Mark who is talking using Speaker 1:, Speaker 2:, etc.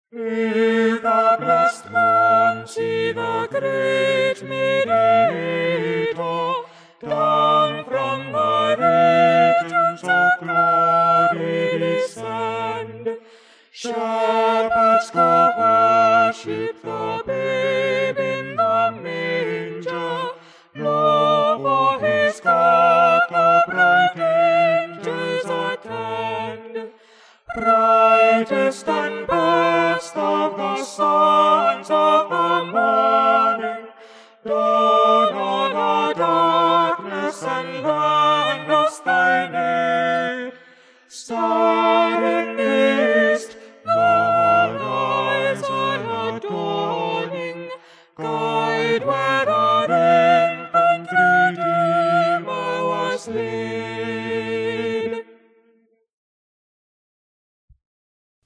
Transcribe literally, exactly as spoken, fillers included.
Speaker 1: Hear the blessed ones, see the great Mediator, down from the regions of glory descend. Shepherds go worship the